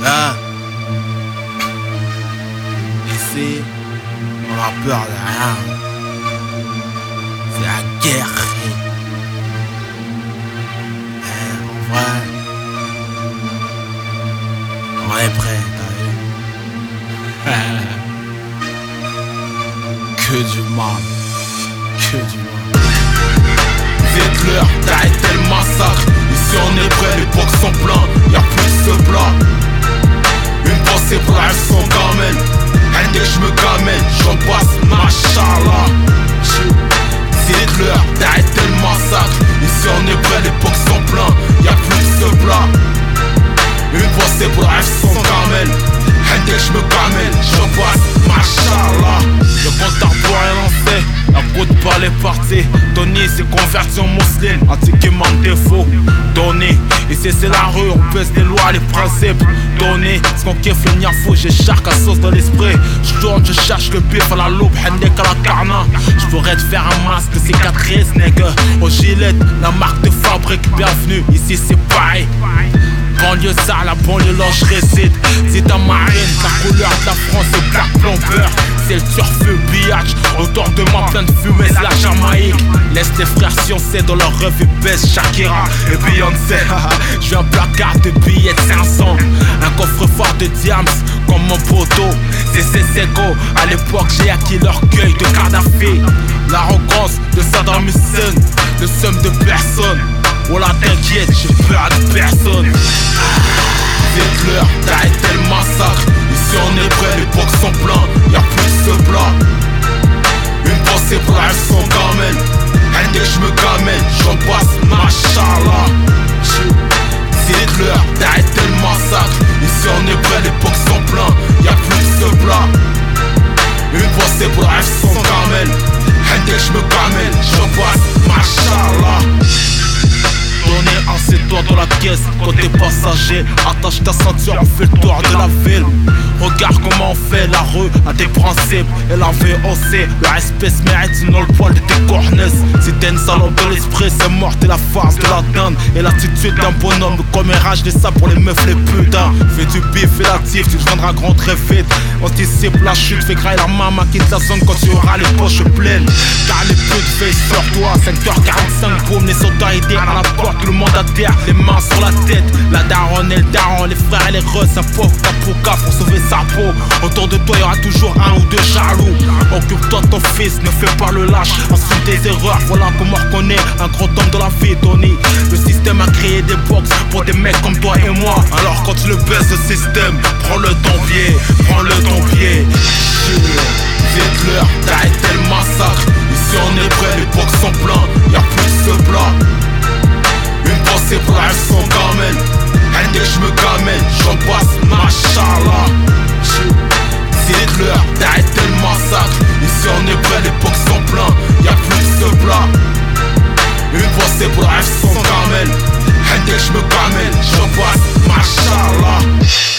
Hein? Ici, on a peur de rien. C'est la guerre. En vrai, on est prêt, t'as vu? Que du mal. Que du mal. C'est l'heure d'arrêter le massacre. Ici on est prêt, les box sont pleins, y'a plus de ce plat. Une pensée pour la son gamelle. Un dès que j'me gamelle, j'en passe, machallah. C'est l'heure d'arrêter le massacre. Ici on est prêt, les box sont pleins, y'a plus de ce plat. Une pensée pour la son gamelle. Un dès que j'me gamelle, j'en passe, machallah. Le compte à rebours est lancé, la route par les parties. Tony s'est converti en musulman, antiquement défaut. Tony, ici c'est la rue, on pèse les lois, les principes. Tony, ce qu'on kiffe le niafou, j'ai charque à sauce dans l'esprit. J'tourne, je cherche le bif à la loupe, hendek à la carna. J'pourrais te faire un masque de cicatrice, nègre. Au gilet, la marque de fabrique, bienvenue, ici c'est pareil. Banlieue sale, la banlieue là je réside. C'est ta marine, la couleur de la France c'est black plomber. C'est le turfu biatch, autour de moi plein de fumée, c'est la Jamaïque. Laisse tes frères sciencer dans leur revue baisse Shakira et Beyoncé. J'viens un placard de billets de 500, un coffre-fort de diams comme mon poteau. C'est Seco, à l'époque j'ai acquis l'orgueil de Kadhafi. L'arrogance de Saddam Hussein, le seum de personne. Oh là t'inquiète, j'ai peur de personne. C'est l'heure d'arrêter le massacre. Ici on est prêt, les box sont pleins, y'a plus de ce plat. Une pensée pour la son gamelle. Un dès que j'me gamelle, j'en passe, machallah. C'est l'heure d'arrêter le massacre. Ici on est prêt, les box sont pleins, y'a plus de ce plat. Une pensée pour la son gamelle. Un dès que j'me gamelle, j'en passe, machallah. Tony, assieds-toi dans la caisse, côté passager. Attache ta ceinture, on fait le tour de la ville. Regarde comment on fait la rue, à des principes. Et la VOC, le respect se mérite, sinon le poil de tes cornes. Si t'es une salope de l'esprit, c'est mort, t'es la farce de la dinde. Et l'attitude d'un bonhomme, le commérage de ça pour les meufs, les putains. Fais du bif et l'actif, tu deviendras grand très vite. Anticipe la chute, fais grailler la maman, quitte la zone quand tu auras les poches pleines. Car les putes veillent sur toi, 5h45, boum, les autorités à la porte. Tout le monde à terre, les mains sur la tête. La daronne et le daron, les frères et les russes, un pauvre tapouka pour sauver sa peau. Autour de toi y'aura toujours un ou deux jaloux. Occupe-toi de ton fils, ne fais pas le lâche. Ensuite des erreurs, voilà comment on reconnaît un grand homme de la vie, Tony. Le système a créé des box pour des mecs comme toi et moi. Alors quand tu le baisses le système, prends-le ton pied, prends-le ton pied. C'est l'heure d'arrêter le massacre. Ici on est prêt, les box sont pleins, y'a plus de ce plat. Une pensée pour la son gamelle. Un dès que j'me gamelle, j'en passe, machallah. C'est l'heure d'arrêter le massacre. Ici on est prêt, les box sont pleins, y'a plus de ce plat. Une pensée pour la son gamelle. Un dès que j'me gamelle, j'en passe, machallah.